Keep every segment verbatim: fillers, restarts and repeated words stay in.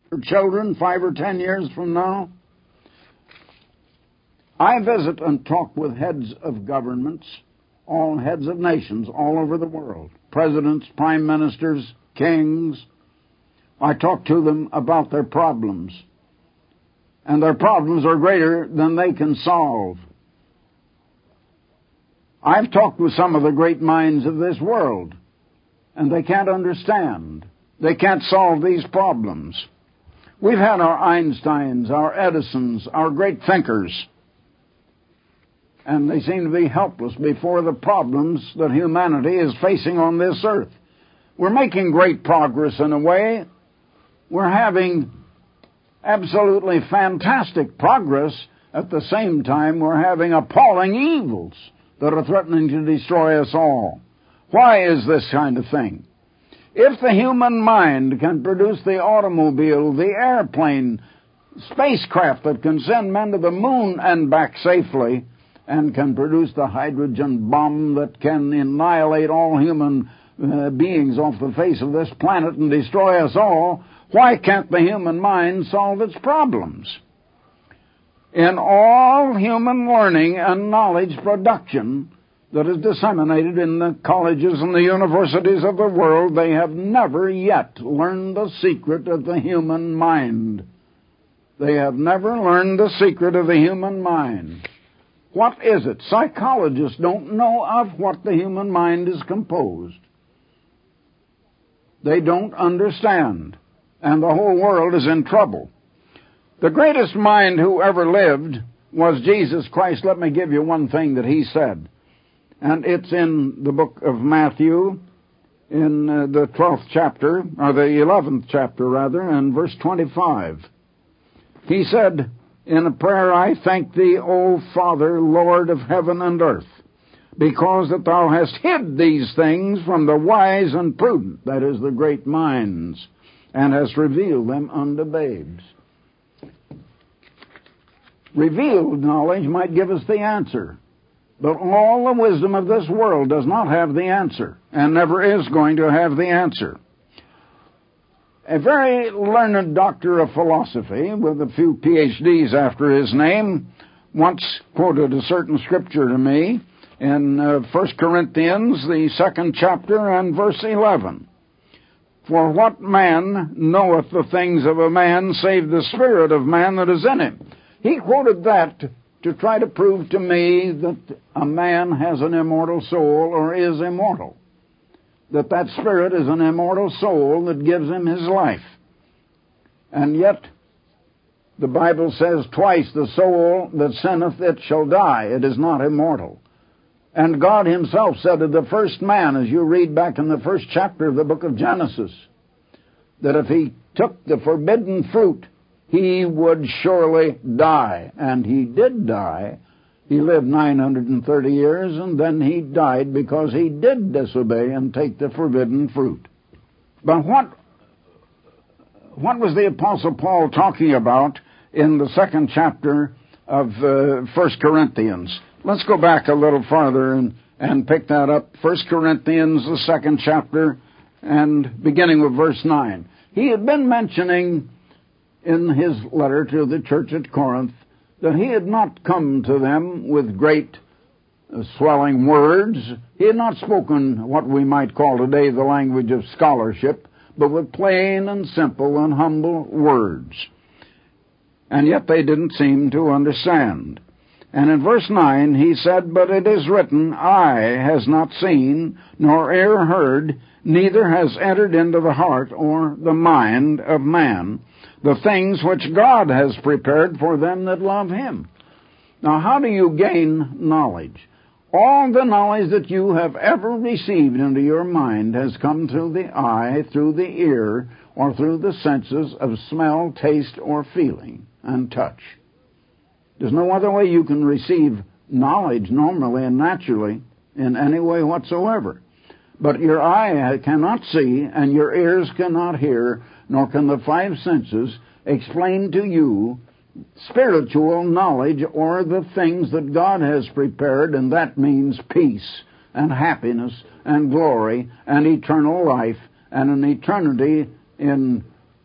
your children five or ten years from now? I visit and talk with heads of governments, all heads of nations all over the world, presidents, prime ministers, kings. I talk to them about their problems, and their problems are greater than they can solve. I've talked with some of the great minds of this world, and they can't understand. They can't solve these problems. We've had our Einsteins, our Edisons, our great thinkers, and they seem to be helpless before the problems that humanity is facing on this earth. We're making great progress in a way. We're having absolutely fantastic progress. At the same time, we're having appalling evils that are threatening to destroy us all. Why is this kind of thing? If the human mind can produce the automobile, the airplane, spacecraft that can send men to the moon and back safely, and can produce the hydrogen bomb that can annihilate all human uh, beings off the face of this planet and destroy us all, why can't the human mind solve its problems? In all human learning and knowledge production that is disseminated in the colleges and the universities of the world, they have never yet learned the secret of the human mind. They have never learned the secret of the human mind. What is it? Psychologists don't know of what the human mind is composed. They don't understand, and the whole world is in trouble. The greatest mind who ever lived was Jesus Christ. Let me give you one thing that he said, and it's in the book of Matthew, in uh, the twelfth chapter, or the eleventh chapter, rather, and verse twenty-five. He said in a prayer, "I thank thee, O Father, Lord of heaven and earth, because that thou hast hid these things from the wise and prudent," that is, the great minds, "and hast revealed them unto babes." Revealed knowledge might give us the answer, but all the wisdom of this world does not have the answer, and never is going to have the answer. A very learned doctor of philosophy, with a few P H Ds after his name, once quoted a certain scripture to me in uh, First Corinthians, the second chapter, and verse eleven. "For what man knoweth the things of a man, save the spirit of man that is in him?" He quoted that to try to prove to me that a man has an immortal soul or is immortal. That that spirit is an immortal soul that gives him his life. And yet, the Bible says twice, "The soul that sinneth, it shall die." It is not immortal. And God himself said to the first man, as you read back in the first chapter of the book of Genesis, that if he took the forbidden fruit, he would surely die. And he did die. He lived nine hundred thirty years, and then he died because he did disobey and take the forbidden fruit. But what, what was the Apostle Paul talking about in the second chapter of uh, First Corinthians? Let's go back a little farther and, and pick that up. First Corinthians, the second chapter, and beginning with verse nine. He had been mentioning in his letter to the church at Corinth that he had not come to them with great uh, swelling words. He had not spoken what we might call today the language of scholarship, but with plain and simple and humble words. And yet they didn't seem to understand. And in verse nine he said, "But it is written, eye has not seen, nor ear heard, neither has entered into the heart or the mind of man, the things which God has prepared for them that love him." Now, how do you gain knowledge? All the knowledge that you have ever received into your mind has come through the eye, through the ear, or through the senses of smell, taste, or feeling, and touch. There's no other way you can receive knowledge normally and naturally in any way whatsoever. But your eye cannot see, and your ears cannot hear, nor can the five senses explain to you spiritual knowledge or the things that God has prepared, and that means peace and happiness and glory and eternal life and an eternity in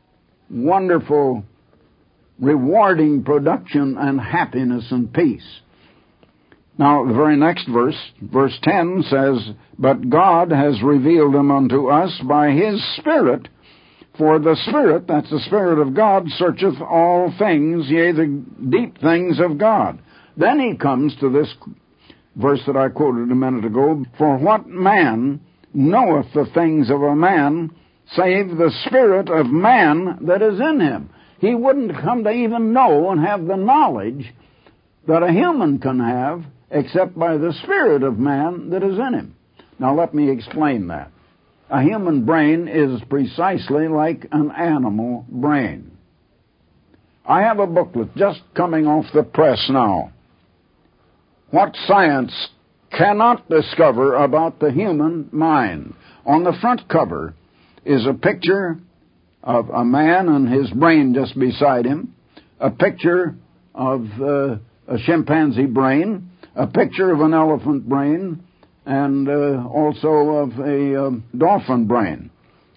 wonderful, rewarding production and happiness and peace. Now, the very next verse, verse ten says, "But God has revealed them unto us by His Spirit, for the Spirit," that's the Spirit of God, "searcheth all things, yea, the deep things of God." Then he comes to this verse that I quoted a minute ago, "For what man knoweth the things of a man, save the spirit of man that is in him?" He wouldn't come to even know and have the knowledge that a human can have except by the spirit of man that is in him. Now let me explain that. A human brain is precisely like an animal brain. I have a booklet just coming off the press now. What science cannot discover about the human mind. On the front cover is a picture of a man and his brain just beside him, a picture of uh, a chimpanzee brain, a picture of an elephant brain, and uh, also of a uh, dolphin brain.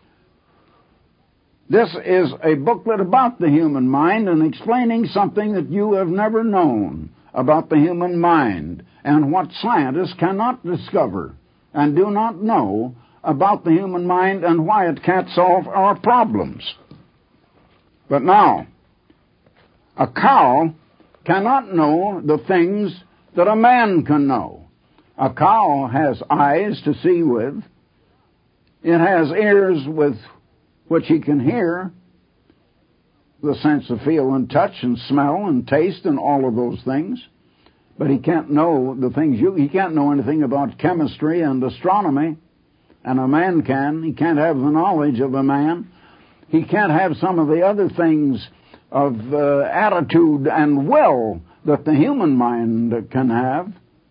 This is a booklet about the human mind and explaining something that you have never known about the human mind and what scientists cannot discover and do not know about the human mind and why it can't solve our problems. But now, a cow cannot know the things that a man can know. A cow has eyes to see with. It has ears with which he can hear, the sense of feel and touch and smell and taste and all of those things. But he can't know the things you, he can't know anything about chemistry and astronomy, and a man can. He can't have the knowledge of a man. He can't have some of the other things of uh, attitude and will that the human mind can have.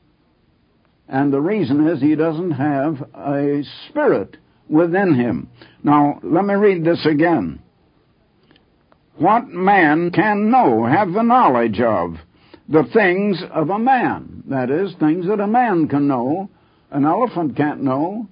And the reason is he doesn't have a spirit within him. Now, let me read this again. What man can know, have the knowledge of, the things of a man? That is, things that a man can know, an elephant can't know,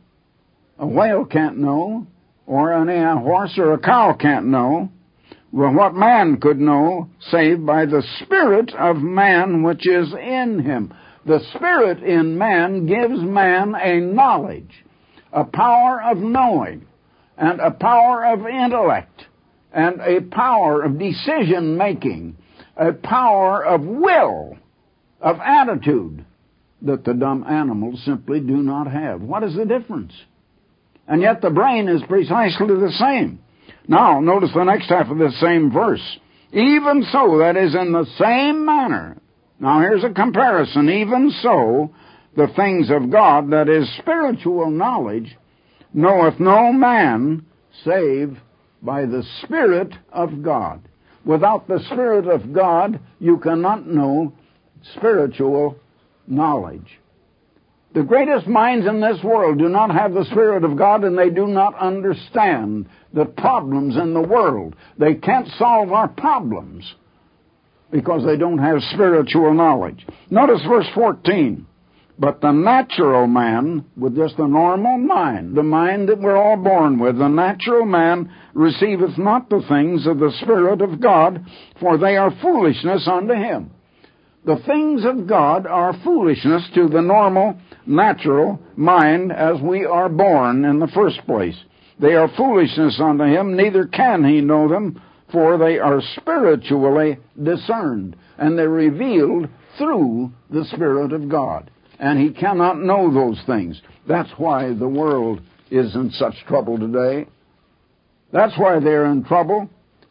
a whale can't know, or a horse or a cow can't know. Well, what man could know, save by the spirit of man which is in him? The spirit in man gives man a knowledge, a power of knowing, and a power of intellect, and a power of decision-making, a power of will, of attitude, that the dumb animals simply do not have. What is the difference? And yet the brain is precisely the same. Now, notice the next half of this same verse. Even so, that is, in the same manner. Now, here's a comparison. Even so, the things of God, that is, spiritual knowledge, knoweth no man save by the Spirit of God. Without the Spirit of God, you cannot know spiritual knowledge. The greatest minds in this world do not have the Spirit of God, and they do not understand the problems in the world. They can't solve our problems because they don't have spiritual knowledge. Notice verse fourteen. But the natural man, with just a normal mind, the mind that we're all born with, the natural man receiveth not the things of the Spirit of God, for they are foolishness unto him. The things of God are foolishness to the normal, natural mind as we are born in the first place. They are foolishness unto him, neither can he know them, for they are spiritually discerned, and they're revealed through the Spirit of God. And he cannot know those things. That's why the world is in such trouble today. That's why they're in trouble.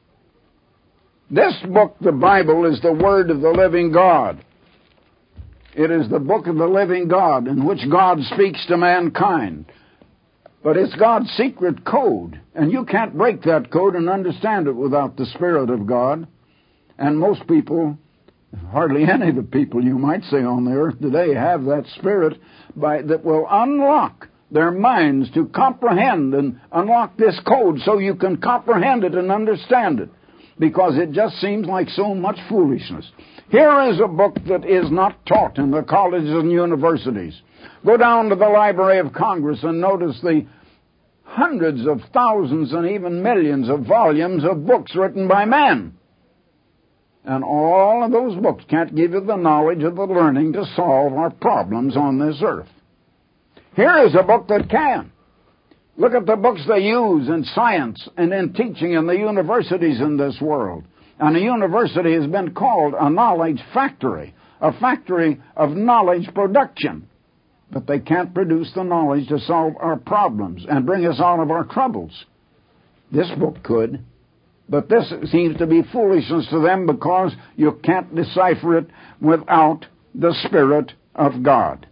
This book, the Bible, is the Word of the living God. It is the book of the living God in which God speaks to mankind. But it's God's secret code, and you can't break that code and understand it without the Spirit of God. And most people, hardly any of the people you might say on the earth today, have that Spirit by, that will unlock their minds to comprehend and unlock this code so you can comprehend it and understand it, because it just seems like so much foolishness. Here is a book that is not taught in the colleges and universities. Go down to the Library of Congress and notice the hundreds of thousands and even millions of volumes of books written by men. And all of those books can't give you the knowledge or the learning to solve our problems on this earth. Here is a book that can. Look at the books they use in science and in teaching in the universities in this world. And a university has been called a knowledge factory, a factory of knowledge production. But they can't produce the knowledge to solve our problems and bring us out of our troubles. This book could. But this seems to be foolishness to them because you can't decipher it without the Spirit of God.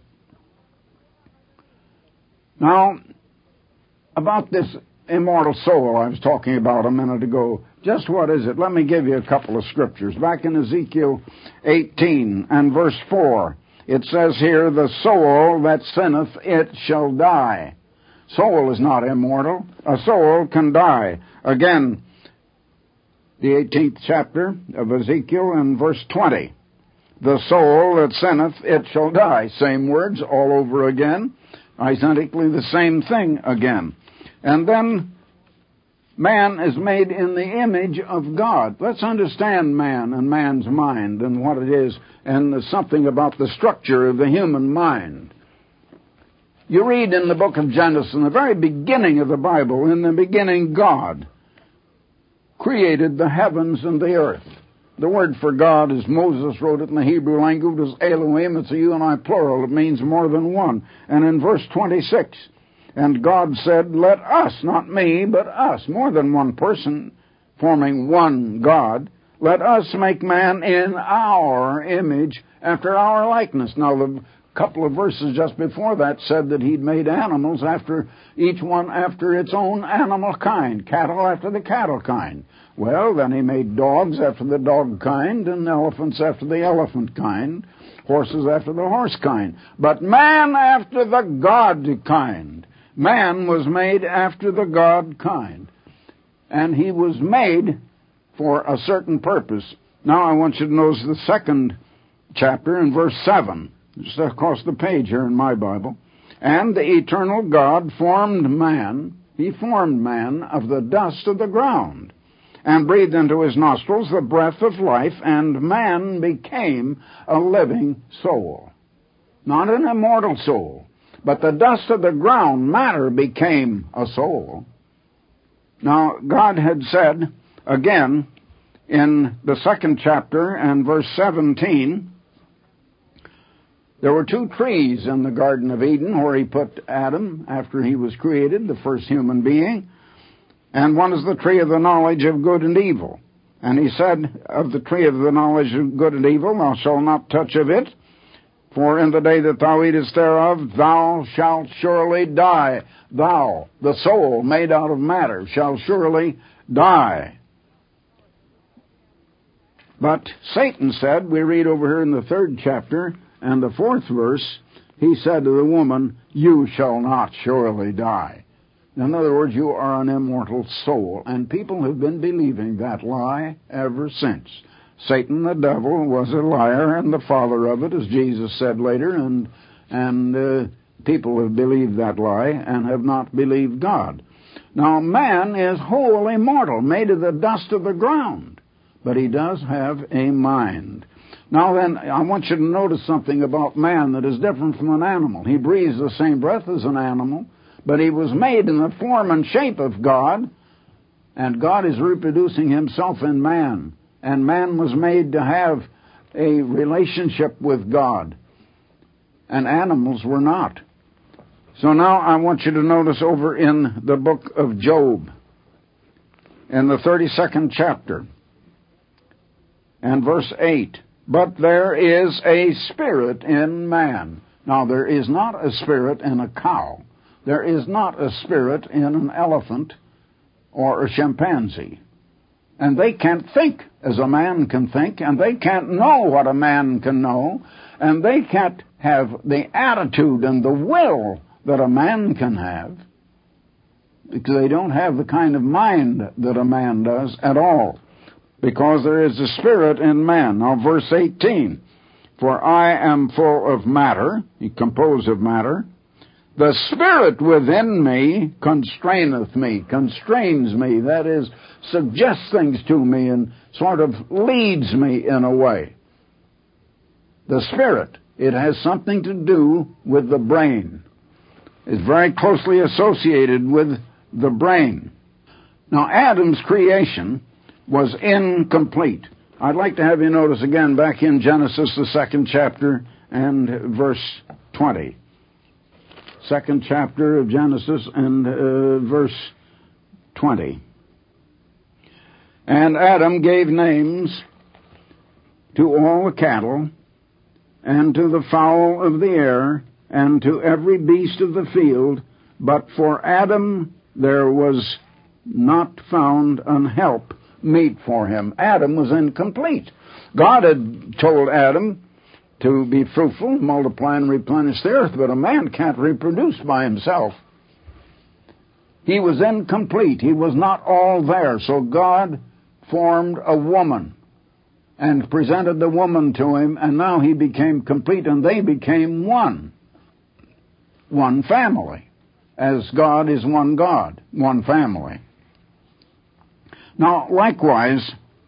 Now, about this immortal soul I was talking about a minute ago, just what is it? Let me give you a couple of scriptures. Back in Ezekiel eighteen and verse four, it says here, the soul that sinneth, it shall die. Soul is not immortal. A soul can die. Again, the eighteenth chapter of Ezekiel and verse twenty. The soul that sinneth, it shall die. Same words all over again. Identically the same thing again. And then man is made in the image of God. Let's understand man and man's mind and what it is, and something about the structure of the human mind. You read in the book of Genesis, in the very beginning of the Bible, in the beginning God created the heavens and the earth. The word for God, as Moses wrote it in the Hebrew language, is Elohim. It's a you and I plural. It means more than one. And in verse twenty-six, and God said, let us, not me, but us, more than one person, forming one God, let us make man in our image, after our likeness. Now, the couple of verses just before that said that he'd made animals after, each one after its own animal kind, cattle after the cattle kind. Well, then he made dogs after the dog kind, and elephants after the elephant kind, horses after the horse kind. But man after the God kind. Man was made after the God kind. And he was made for a certain purpose. Now I want you to notice the second chapter in verse seven. Just across the page here in my Bible. And the eternal God formed man, he formed man of the dust of the ground, and breathed into his nostrils the breath of life, and man became a living soul. Not an immortal soul, but the dust of the ground, matter, became a soul. Now, God had said, again, in the second chapter and verse seventeen, there were two trees in the Garden of Eden where he put Adam after he was created, the first human being. And one is the tree of the knowledge of good and evil. And he said, of the tree of the knowledge of good and evil, thou shalt not touch of it, for in the day that thou eatest thereof, thou shalt surely die. Thou, the soul made out of matter, shall surely die. But Satan said, we read over here in the third chapter, and the fourth verse, he said to the woman, you shall not surely die. In other words, you are an immortal soul. And people have been believing that lie ever since. Satan, the devil, was a liar and the father of it, as Jesus said later, and, and uh, people have believed that lie and have not believed God. Now, man is wholly mortal, made of the dust of the ground, but he does have a mind. Now then, I want you to notice something about man that is different from an animal. He breathes the same breath as an animal, but he was made in the form and shape of God, and God is reproducing himself in man. And man was made to have a relationship with God, and animals were not. So now I want you to notice over in the book of Job, in the thirty-second chapter, and verse eight, but there is a spirit in man. Now, there is not a spirit in a cow. There is not a spirit in an elephant or a chimpanzee. And they can't think as a man can think, and they can't know what a man can know, and they can't have the attitude and the will that a man can have, because they don't have the kind of mind that a man does at all. Because there is a spirit in man. Now, verse eighteen, for I am full of matter, he composed of matter, The Spirit within me constraineth me, constrains me, that is, suggests things to me and sort of leads me in a way. The Spirit, it has something to do with the brain. It's very closely associated with the brain. Now, Adam's creation was incomplete. I'd like to have you notice again back in Genesis, the second chapter, and verse twenty. Second chapter of Genesis and uh, verse twenty. And Adam gave names to all the cattle, and to the fowl of the air, and to every beast of the field, but for Adam there was not found an help meet for him. Adam was incomplete. God had told Adam to be fruitful, multiply, and replenish the earth, but a man can't reproduce by himself. He was incomplete. He was not all there. So God formed a woman and presented the woman to him, and now he became complete, and they became one. One family, as God is one God, one family. Now, likewise,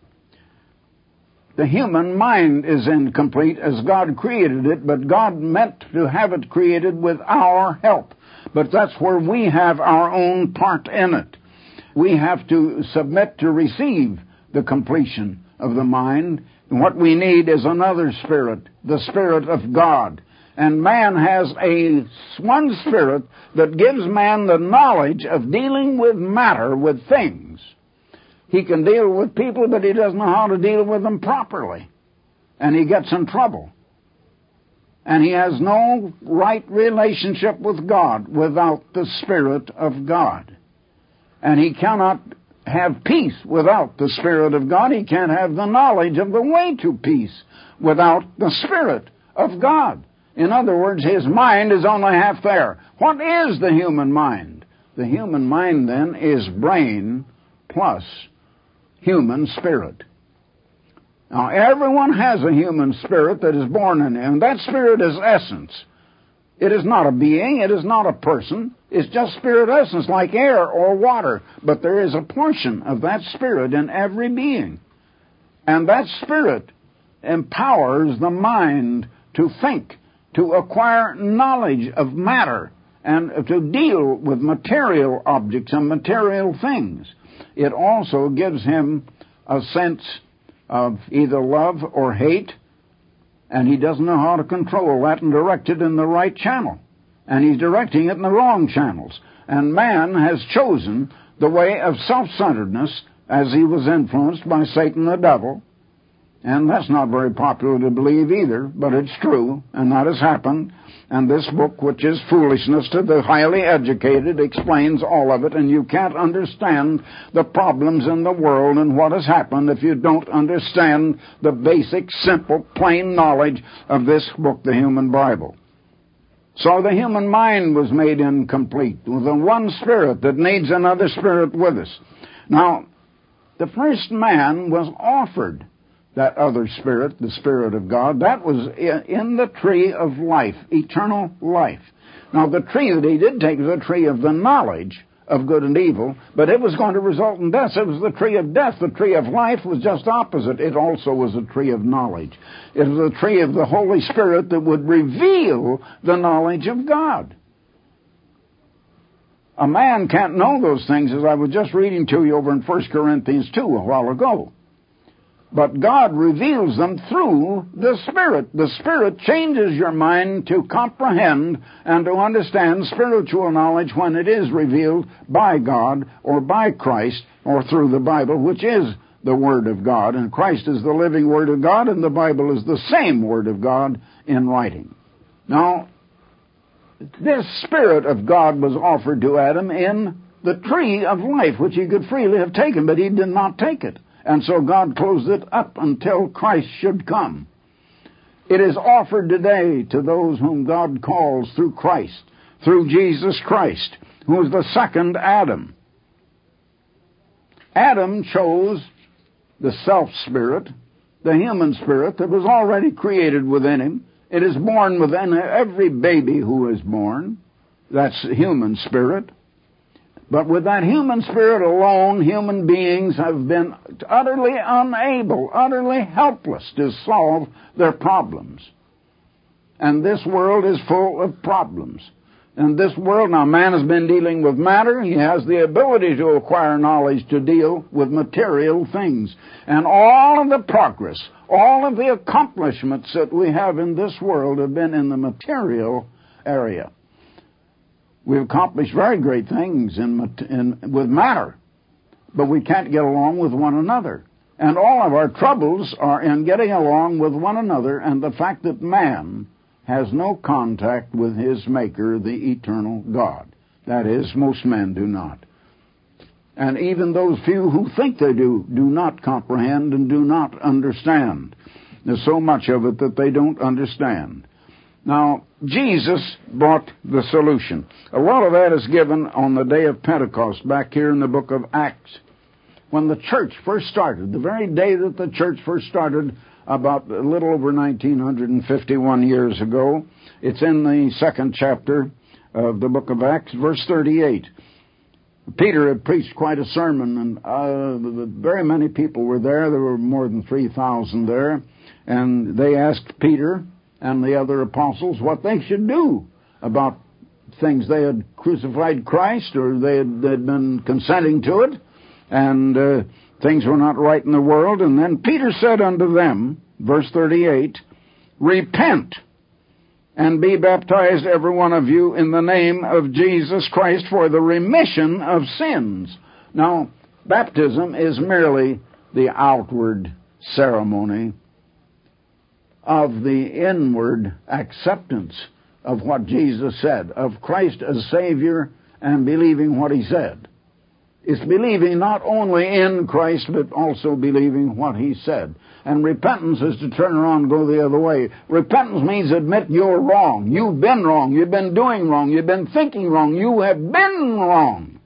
the human mind is incomplete as God created it, but God meant to have it created with our help. But that's where we have our own part in it. We have to submit to receive the completion of the mind. And what we need is another spirit, the Spirit of God. And man has a one spirit that gives man the knowledge of dealing with matter, with things. He can deal with people, but he doesn't know how to deal with them properly. And he gets in trouble. And he has no right relationship with God without the Spirit of God. And he cannot have peace without the Spirit of God. He can't have the knowledge of the way to peace without the Spirit of God. In other words, his mind is only half there. What is the human mind? The human mind, then, is brain plus human spirit. Now, everyone has a human spirit that is born in him. That spirit is essence. It is not a being. It is not a person. It's just spirit essence, like air or water. But there is a portion of that spirit in every being. And that spirit empowers the mind to think, to acquire knowledge of matter, and to deal with material objects and material things. It also gives him a sense of either love or hate, and he doesn't know how to control that and direct it in the right channel. And he's directing it in the wrong channels. And man has chosen the way of self-centeredness as he was influenced by Satan the devil. And that's not very popular to believe either, but it's true, and that has happened. And this book, which is foolishness to the highly educated, explains all of it, and you can't understand the problems in the world and what has happened if you don't understand the basic, simple, plain knowledge of this book, the Human Bible. So the human mind was made incomplete with a one spirit that needs another spirit with us. Now, the first man was offered that other spirit, the Spirit of God. That was in the tree of life, eternal life. Now, the tree that he did take was the tree of the knowledge of good and evil, but it was going to result in death. It was the tree of death. The tree of life was just opposite. It also was a tree of knowledge. It was a tree of the Holy Spirit that would reveal the knowledge of God. A man can't know those things, as I was just reading to you over in First Corinthians two a while ago. But God reveals them through the Spirit. The Spirit changes your mind to comprehend and to understand spiritual knowledge when it is revealed by God or by Christ or through the Bible, which is the Word of God. And Christ is the living Word of God, and the Bible is the same Word of God in writing. Now, this Spirit of God was offered to Adam in the tree of life, which he could freely have taken, but he did not take it. And so God closed it up until Christ should come. It is offered today to those whom God calls through Christ, through Jesus Christ, who is the second Adam. Adam chose the self-spirit, the human spirit that was already created within him. It is born within every baby who is born. That's human spirit. But with that human spirit alone, human beings have been utterly unable, utterly helpless to solve their problems. And this world is full of problems. And this world, now man has been dealing with matter. He has the ability to acquire knowledge to deal with material things. And all of the progress, all of the accomplishments that we have in this world have been in the material area. We've accomplished very great things in, in, with matter, but we can't get along with one another. And all of our troubles are in getting along with one another and the fact that man has no contact with his Maker, the eternal God. That is, most men do not. And even those few who think they do, do not comprehend and do not understand. There's so much of it that they don't understand. Now, Jesus brought the solution. A lot of that is given on the day of Pentecost, back here in the book of Acts. When the church first started, the very day that the church first started, about a little over nineteen fifty-one years ago, it's in the second chapter of the book of Acts, verse thirty-eight. Peter had preached quite a sermon, and uh, very many people were there. There were more than three thousand there. And they asked Peter and the other apostles what they should do about things. They had crucified Christ, or they had, they had been consenting to it, and uh, things were not right in the world. And then Peter said unto them, verse thirty-eight, repent and be baptized every one of you in the name of Jesus Christ for the remission of sins. Now, baptism is merely the outward ceremony of the inward acceptance of what Jesus said, of Christ as Savior and believing what He said. It's believing not only in Christ, but also believing what He said. And repentance is to turn around and go the other way. Repentance means admit you're wrong. You've been wrong. You've been doing wrong. You've been thinking wrong. You have been wrong.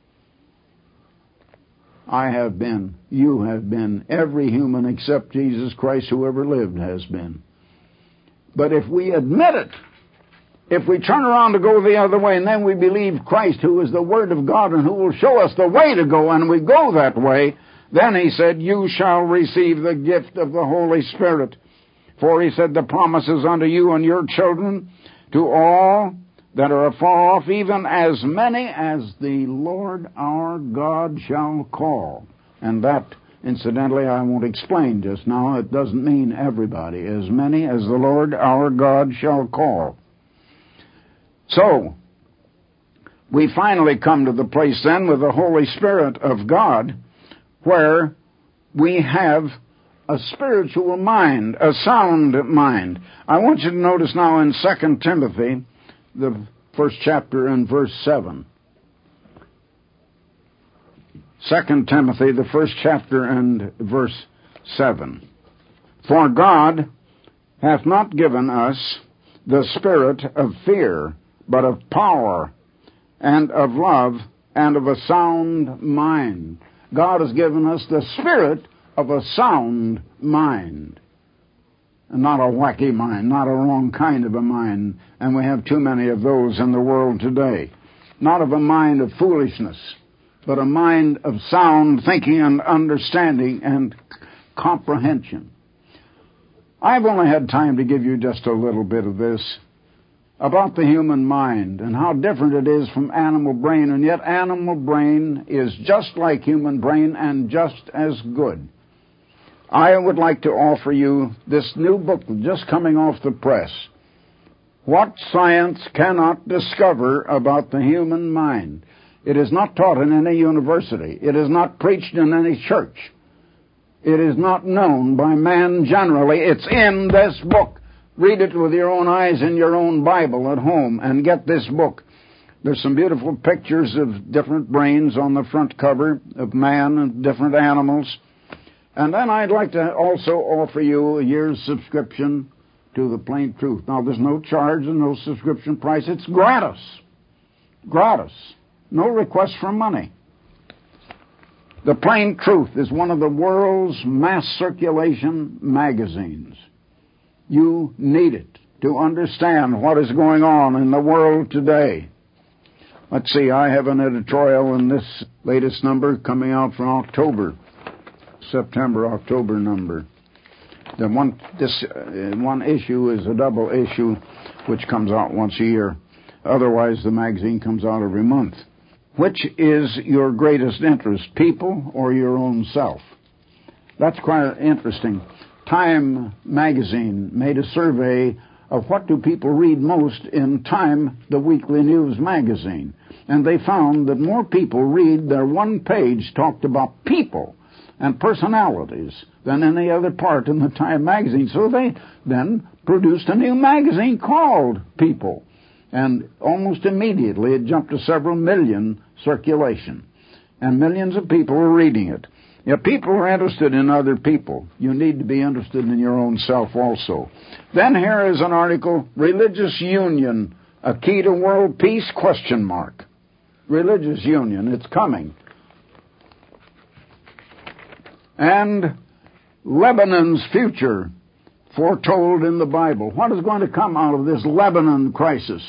I have been. You have been. Every human except Jesus Christ who ever lived has been. But if we admit it, if we turn around to go the other way, and then we believe Christ, who is the Word of God and who will show us the way to go, and we go that way, then He said, you shall receive the gift of the Holy Spirit. For He said, the promises unto you and your children, to all that are afar off, even as many as the Lord our God shall call. And that, incidentally, I won't explain just now. It doesn't mean everybody. As many as the Lord our God shall call. So, we finally come to the place then with the Holy Spirit of God where we have a spiritual mind, a sound mind. I want you to notice now in Second Timothy, the first chapter and verse seven. Second Timothy, the first chapter and verse seven. For God hath not given us the spirit of fear, but of power, and of love, and of a sound mind. God has given us the spirit of a sound mind. And not a wacky mind, not a wrong kind of a mind. And we have too many of those in the world today. Not of a mind of foolishness, but a mind of sound thinking and understanding and comprehension. I've only had time to give you just a little bit of this about the human mind and how different it is from animal brain, and yet animal brain is just like human brain and just as good. I would like to offer you this new book just coming off the press, What Science Cannot Discover About the Human Mind. It is not taught in any university. It is not preached in any church. It is not known by man generally. It's in this book. Read it with your own eyes in your own Bible at home and get this book. There's some beautiful pictures of different brains on the front cover of man and different animals. And then I'd like to also offer you a year's subscription to the Plain Truth. Now, there's no charge and no subscription price. It's gratis. Gratis. No request for money. The Plain Truth is one of the world's mass circulation magazines. You need it to understand what is going on in the world today. Let's see, I have an editorial in this latest number coming out from October, September, October number. The one, this uh, one issue is a double issue, which comes out once a year. Otherwise, the magazine comes out every month. Which is your greatest interest, people or your own self? That's quite interesting. Time magazine made a survey of what do people read most in Time, the weekly news magazine. And they found that more people read their one page talked about people and personalities than any other part in the Time magazine. So they then produced a new magazine called People. And almost immediately it jumped to several million circulation. And millions of people are reading it. If people are interested in other people, you need to be interested in your own self also. Then here is an article, Religious Union, a Key to World Peace, question mark. Religious Union, it's coming. And Lebanon's future, foretold in the Bible. What is going to come out of this Lebanon crisis?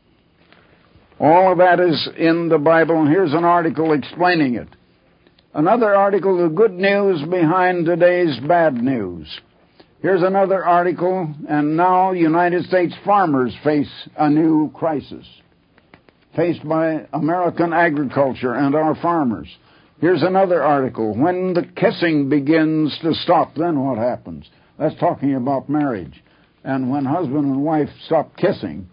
All of that is in the Bible, and here's an article explaining it. Another article, the good news behind today's bad news. Here's another article, and now United States farmers face a new crisis, faced by American agriculture and our farmers. Here's another article, when the kissing begins to stop, then what happens? That's talking about marriage. And when husband and wife stop kissing,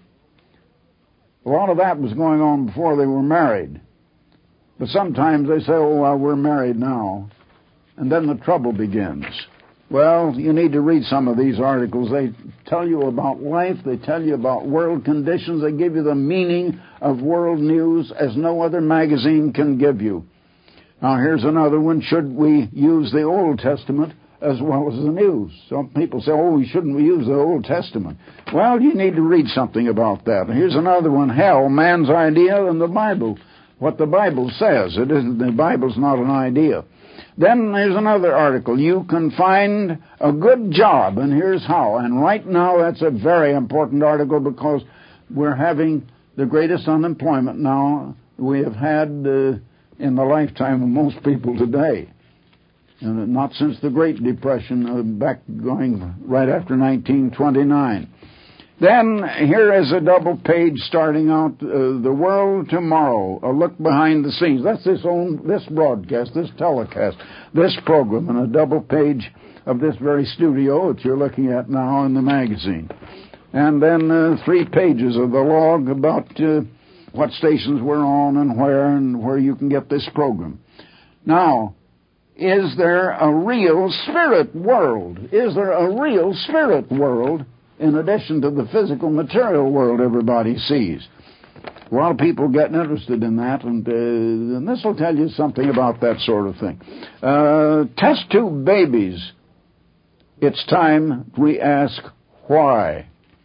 a lot of that was going on before they were married. But sometimes they say, oh, well, we're married now. And then the trouble begins. Well, you need to read some of these articles. They tell you about life. They tell you about world conditions. They give you the meaning of world news as no other magazine can give you. Now, here's another one. Should we use the Old Testament as well as the news? Some people say, oh, we shouldn't use the Old Testament. Well, you need to read something about that. Here's another one. Hell, man's idea and the Bible. What the Bible says. It isn't, the Bible's not an idea. Then there's another article. You can find a good job, and here's how. And right now, that's a very important article because we're having the greatest unemployment now we have had uh, in the lifetime of most people today. And not since the Great Depression, uh, back going right after nineteen twenty-nine. Then here is a double page starting out, uh, The World Tomorrow, a look behind the scenes. That's this own, this broadcast, this telecast, this program, and a double page of this very studio that you're looking at now in the magazine. And then uh, three pages of the log about uh, what stations we're on and where and where you can get this program. Now, is there a real spirit world? Is there a real spirit world in addition to the physical material world everybody sees? A lot of people getting interested in that, and, uh, and this will tell you something about that sort of thing. Uh, test tube babies. It's time we ask why.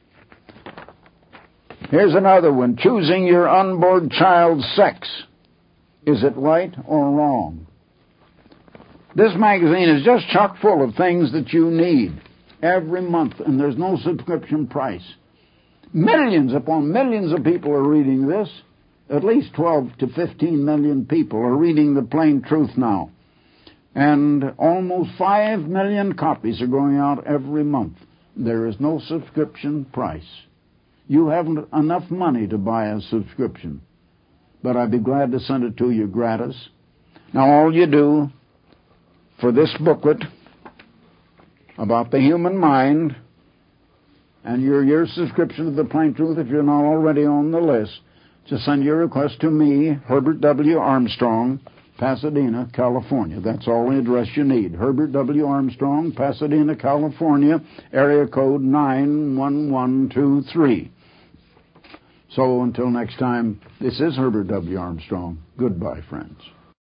Here's another one. Choosing your unborn child's sex. Is it right or wrong? This magazine is just chock full of things that you need every month, and there's no subscription price. Millions upon millions of people are reading this. At least twelve to fifteen million people are reading the plain truth now. And almost five million copies are going out every month. There is no subscription price. You haven't enough money to buy a subscription, but I'd be glad to send it to you gratis. Now, all you do for this booklet about the human mind, and your, your subscription to the Plain Truth, if you're not already on the list, just send your request to me, Herbert W. Armstrong, Pasadena, California. That's all the address you need. Herbert W. Armstrong, Pasadena, California, area code nine one one two three. So until next time, this is Herbert W. Armstrong. Goodbye, friends.